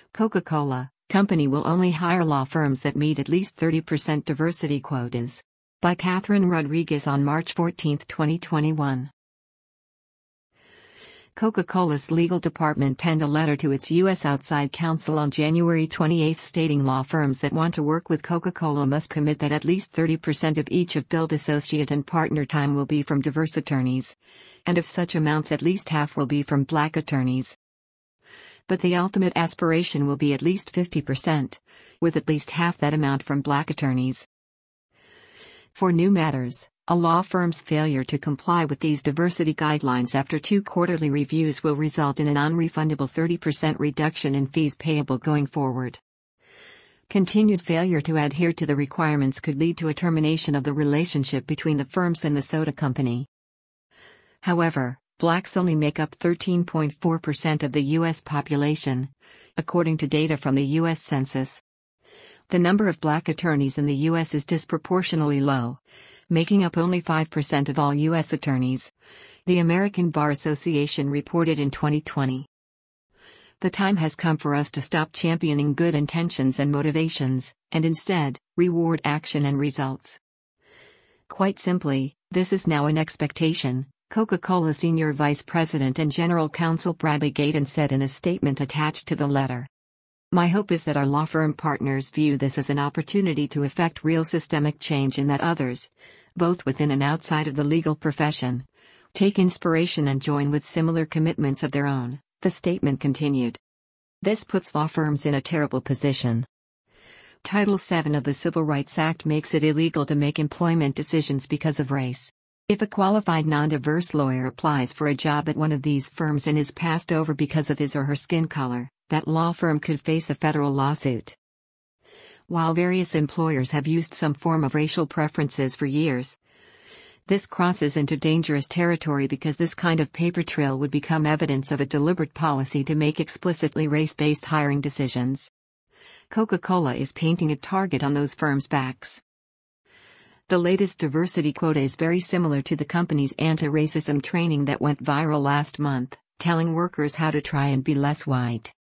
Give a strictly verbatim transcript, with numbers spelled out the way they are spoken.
Coca-Cola Company will only hire law firms that meet at least thirty percent diversity quotas. By Catherine Rodriguez on March fourteenth, twenty twenty-one. Coca-Cola's legal department penned a letter to its U S outside counsel on January twenty-eighth stating law firms that want to work with Coca-Cola must commit that at least thirty percent of each of billed associate and partner time will be from diverse attorneys. And of such amounts at least half will be from black attorneys. But the ultimate aspiration will be at least fifty percent, with at least half that amount from black attorneys. For new matters, a law firm's failure to comply with these diversity guidelines after two quarterly reviews will result in an unrefundable thirty percent reduction in fees payable going forward. Continued failure to adhere to the requirements could lead to a termination of the relationship between the firms and the soda company. However, blacks only make up thirteen point four percent of the U S population, according to data from the U S Census. The number of black attorneys in the U S is disproportionately low, making up only five percent of all U S attorneys, the American Bar Association reported in twenty twenty. The time has come for us to stop championing good intentions and motivations, and instead, reward action and results. Quite simply, this is now an expectation, Coca-Cola Senior Vice President and General Counsel Bradley Gayton said in a statement attached to the letter. My hope is that our law firm partners view this as an opportunity to effect real systemic change and that others, both within and outside of the legal profession, take inspiration and join with similar commitments of their own, the statement continued. This puts law firms in a terrible position. Title seven of the Civil Rights Act makes it illegal to make employment decisions because of race. If a qualified non-diverse lawyer applies for a job at one of these firms and is passed over because of his or her skin color, that law firm could face a federal lawsuit. While various employers have used some form of racial preferences for years, this crosses into dangerous territory because this kind of paper trail would become evidence of a deliberate policy to make explicitly race-based hiring decisions. Coca-Cola is painting a target on those firms' backs. The latest diversity quota is very similar to the company's anti-racism training that went viral last month, telling workers how to try and be less white.